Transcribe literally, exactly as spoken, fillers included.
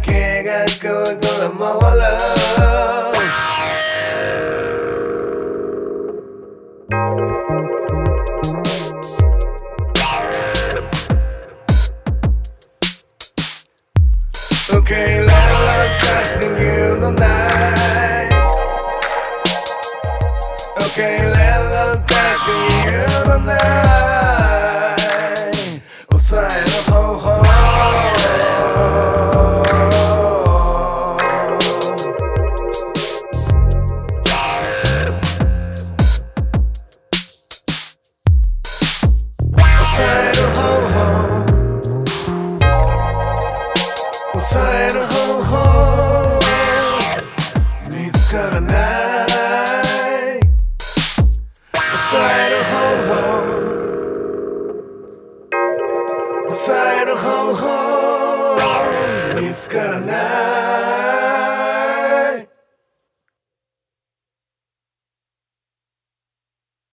計がぐるぐる回る受け入れるタイミングのない受け入れるタイミングのない抑える方法抑える方法抑える方法見つからない抑える方法抑える方法見つからない